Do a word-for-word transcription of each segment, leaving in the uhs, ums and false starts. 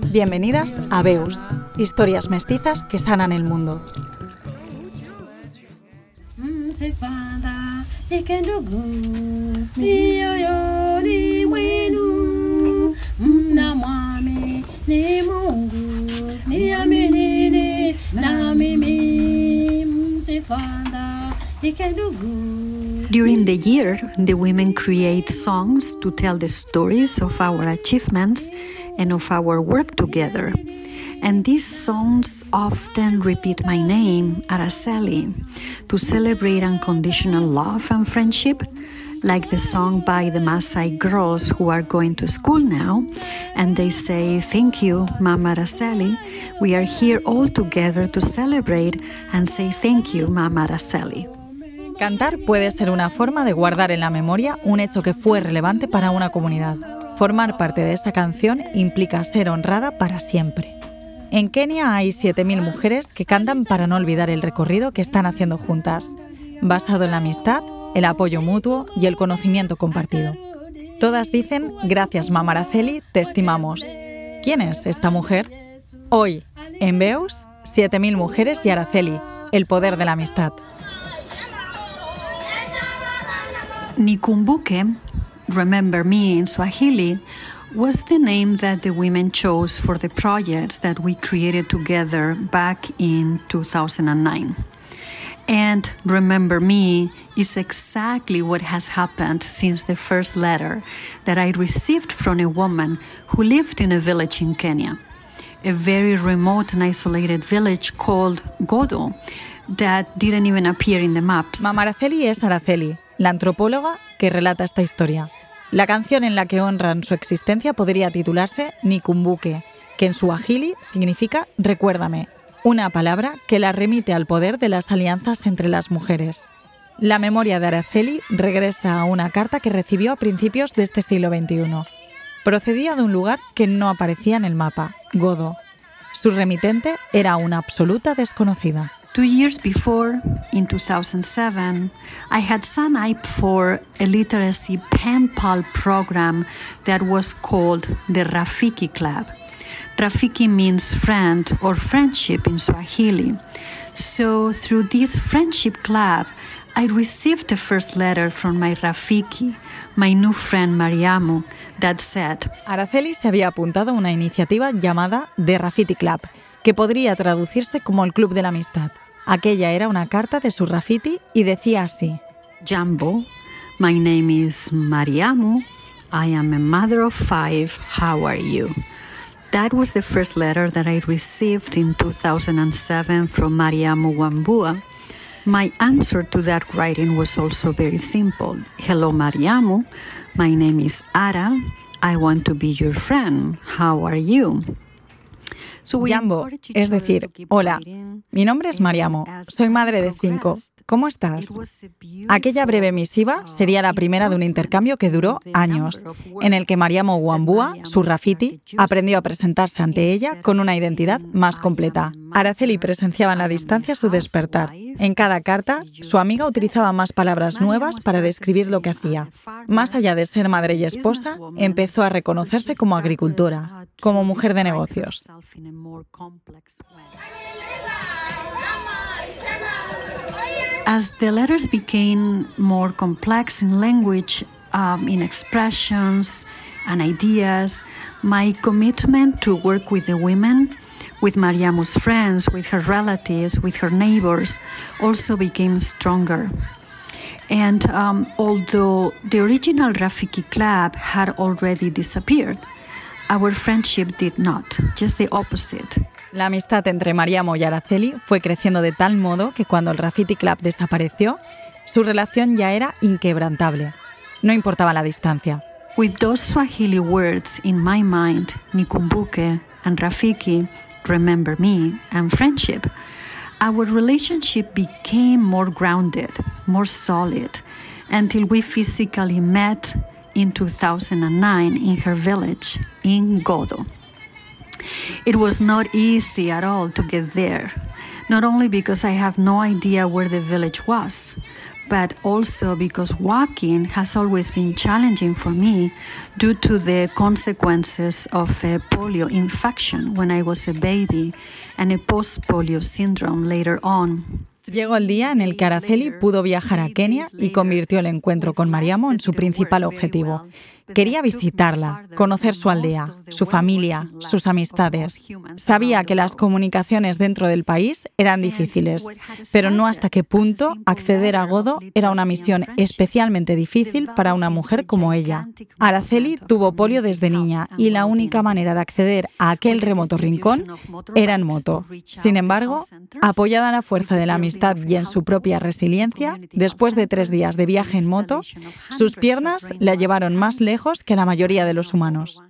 Bienvenidas a Veus, historias mestizas que sanan el mundo. During the year, the women create songs to tell the stories of our achievements and of our work together. And these songs often repeat my name, Araceli, to celebrate unconditional love and friendship, like the song by the Maasai girls who are going to school now, and they say, "Thank you, Mama Araceli. We are here all together to celebrate and say thank you, Mama Araceli." Cantar puede ser una forma de guardar en la memoria un hecho que fue relevante para una comunidad. Formar parte de esa canción implica ser honrada para siempre. En Kenia hay siete mil mujeres que cantan para no olvidar el recorrido que están haciendo juntas, basado en la amistad, el apoyo mutuo y el conocimiento compartido. Todas dicen, gracias Mama Araceli, te estimamos. ¿Quién es esta mujer? Hoy, en Veus, siete mil mujeres y Araceli, el poder de la amistad. Nikumbuke, Remember Me in Swahili, was the name that the women chose for the projects that we created together back in two thousand nine. And Remember Me is exactly what has happened since the first letter that I received from a woman who lived in a village in Kenya, a very remote and isolated village called Godo that didn't even appear in the maps. Mama Araceli es Araceli, la antropóloga que relata esta historia. La canción en la que honran su existencia podría titularse Nikumbuke, que en suajili significa recuérdame, una palabra que la remite al poder de las alianzas entre las mujeres. La memoria de Araceli regresa a una carta que recibió a principios de este siglo veintiuno. Procedía de un lugar que no aparecía en el mapa, Godo. Su remitente era una absoluta desconocida. Two years before, in two thousand seven, I had signed up for a literacy pen pal program that was called the Rafiki Club. Rafiki means friend or friendship in Swahili. So through this friendship club, I received the first letter from my Rafiki, my new friend Mariamu, that said, Araceli se había apuntado a una iniciativa llamada The Rafiki Club, que podría traducirse como el Club de la Amistad. Aquella era una carta de su Rafiti y decía así: Jambo, my name is Mariamu. I am a mother of five. How are you? That was the first letter that I received in two thousand seven from Mariamu Wambua. My answer to that writing was also very simple. Hello, Mariamu. My name is Ara. I want to be your friend. How are you? Jambo, es decir, hola, mi nombre es Mariamo, soy madre de cinco, ¿cómo estás? Aquella breve misiva sería la primera de un intercambio que duró años, en el que Mariamo Wambua, su Rafiti, aprendió a presentarse ante ella con una identidad más completa. Araceli presenciaba en la distancia su despertar. En cada carta, su amiga utilizaba más palabras nuevas para describir lo que hacía. Más allá de ser madre y esposa, empezó a reconocerse como agricultora, como mujer de negocios. As the letters became more complex in language, um, in expressions and ideas, my commitment to work with the women, with Mariamu's friends, with her relatives, with her neighbors, also became stronger. And um, although the original Rafiki Club had already disappeared, our friendship did not, just the opposite. La amistad entre Mariamo y Araceli fue creciendo de tal modo que cuando el Rafiki Club desapareció, su relación ya era inquebrantable. No importaba la distancia. With those Swahili words in my mind, Nikumbuke and Rafiki, Remember Me, and friendship, our relationship became more grounded, more solid, until we physically met in two thousand nine in her village, in Godo. It was not easy at all to get there, not only because I have no idea where the village was, but also because walking has always been challenging for me due to the consequences of a polio infection when I was a baby and a post-polio syndrome later on. Llegó el día en el que Araceli pudo viajar a Kenia y convirtió el encuentro con Mariamo en su principal objetivo. Quería visitarla, conocer su aldea, su familia, sus amistades. Sabía que las comunicaciones dentro del país eran difíciles, pero no hasta qué punto acceder a Godo era una misión especialmente difícil para una mujer como ella. Araceli tuvo polio desde niña y la única manera de acceder a aquel remoto rincón era en moto. Sin embargo, apoyada en la fuerza de la amistad y en su propia resiliencia, después de tres días de viaje en moto, sus piernas la llevaron más lejos que la mayoría de los humanos.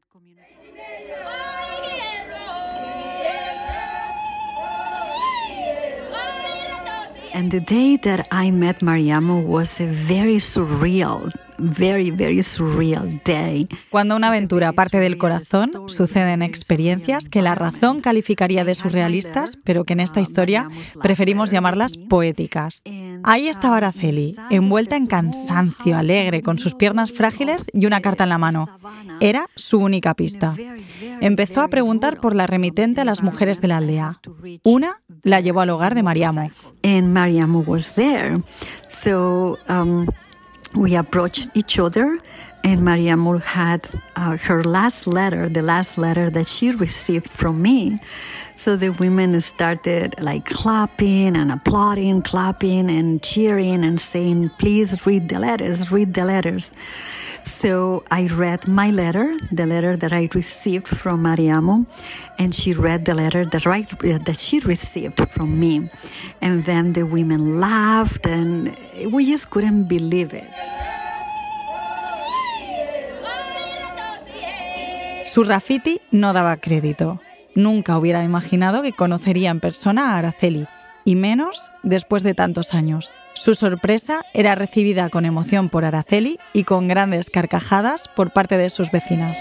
And the day that I met Mariamo was a very surreal, very, very surreal day. Cuando una aventura parte del corazón, suceden experiencias que la razón calificaría de surrealistas, pero que en esta historia preferimos llamarlas poéticas. Ahí estaba Araceli, envuelta en cansancio, alegre, con sus piernas frágiles y una carta en la mano. Era su única pista. Empezó a preguntar por la remitente a las mujeres de la aldea. Una la llevó al hogar de Mariamo. And Mariamo was there. So um, we approached each other, and Mariamo had uh, her last letter, the last letter that she received from me. So the women started like clapping and applauding, clapping and cheering and saying, please read the letters, read the letters. So I read my letter, the letter that I received from Mariamo, and she read the letter that, I, that she received from me. And then the women laughed, and we just couldn't believe it. Su graffiti no daba crédito. Nunca hubiera imaginado que conocería en persona a Araceli, y menos después de tantos años. Su sorpresa era recibida con emoción por Araceli y con grandes carcajadas por parte de sus vecinas.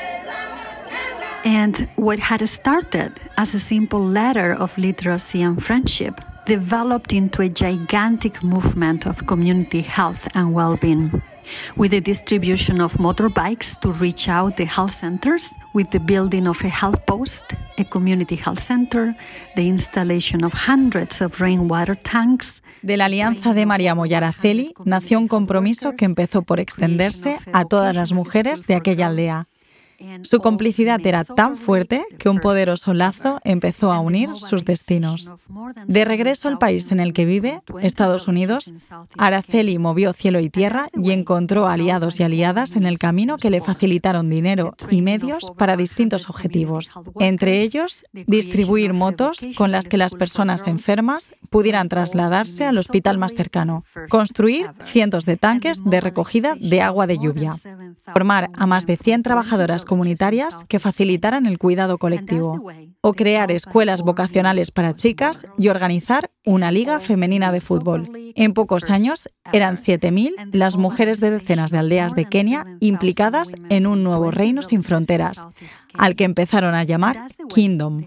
And what had started as a simple letter of literacy and friendship developed into a gigantic movement of community health and well-being, with the distribution of motorbikes to reach out the health centers, with the building of a health post, a community health center, the installation of hundreds of rainwater tanks. De la alianza de Mariamo y Araceli nació un compromiso que empezó por extenderse a todas las mujeres de aquella aldea. Su complicidad era tan fuerte que un poderoso lazo empezó a unir sus destinos. De regreso al país en el que vive, Estados Unidos, Araceli movió cielo y tierra y encontró aliados y aliadas en el camino que le facilitaron dinero y medios para distintos objetivos. Entre ellos, distribuir motos con las que las personas enfermas pudieran trasladarse al hospital más cercano, construir cientos de tanques de recogida de agua de lluvia, formar a más de cien trabajadoras comunitarias que facilitaran el cuidado colectivo, o crear escuelas vocacionales para chicas y organizar una liga femenina de fútbol. En pocos años eran siete mil las mujeres de decenas de aldeas de Kenia implicadas en un nuevo reino sin fronteras, al que empezaron a llamar Kingdom.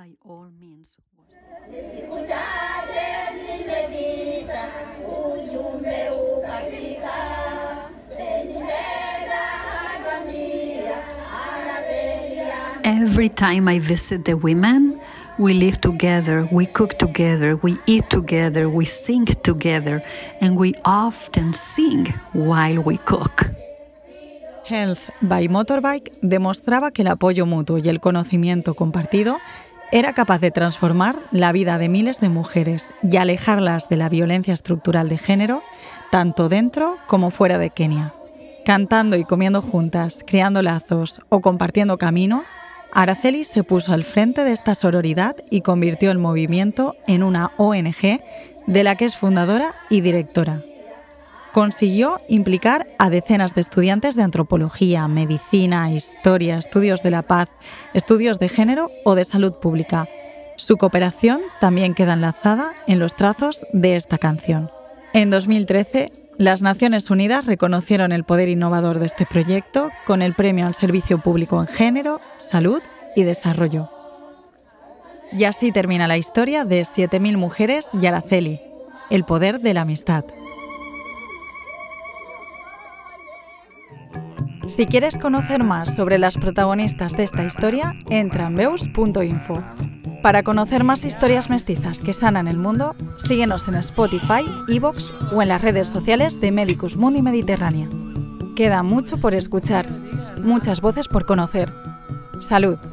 Every time I visit the women, we live together, we cook together, we eat together, we sing together, and we often sing while we cook. Health by Motorbike demostraba que el apoyo mutuo y el conocimiento compartido era capaz de transformar la vida de miles de mujeres y alejarlas de la violencia estructural de género, tanto dentro como fuera de Kenia. Cantando y comiendo juntas, creando lazos o compartiendo camino, Araceli se puso al frente de esta sororidad y convirtió el movimiento en una O N Ge de la que es fundadora y directora. Consiguió implicar a decenas de estudiantes de antropología, medicina, historia, estudios de la paz, estudios de género o de salud pública. Su cooperación también queda enlazada en los trazos de esta canción. En dos mil trece, las Naciones Unidas reconocieron el poder innovador de este proyecto con el Premio al Servicio Público en Género, Salud y Desarrollo. Y así termina la historia de siete mil mujeres y Araceli, el poder de la amistad. Si quieres conocer más sobre las protagonistas de esta historia, entra en veus punto info. Para conocer más historias mestizas que sanan el mundo, síguenos en Spotify, iVoox o en las redes sociales de Medicus Mundi Mediterránea. Queda mucho por escuchar, muchas voces por conocer. ¡Salud!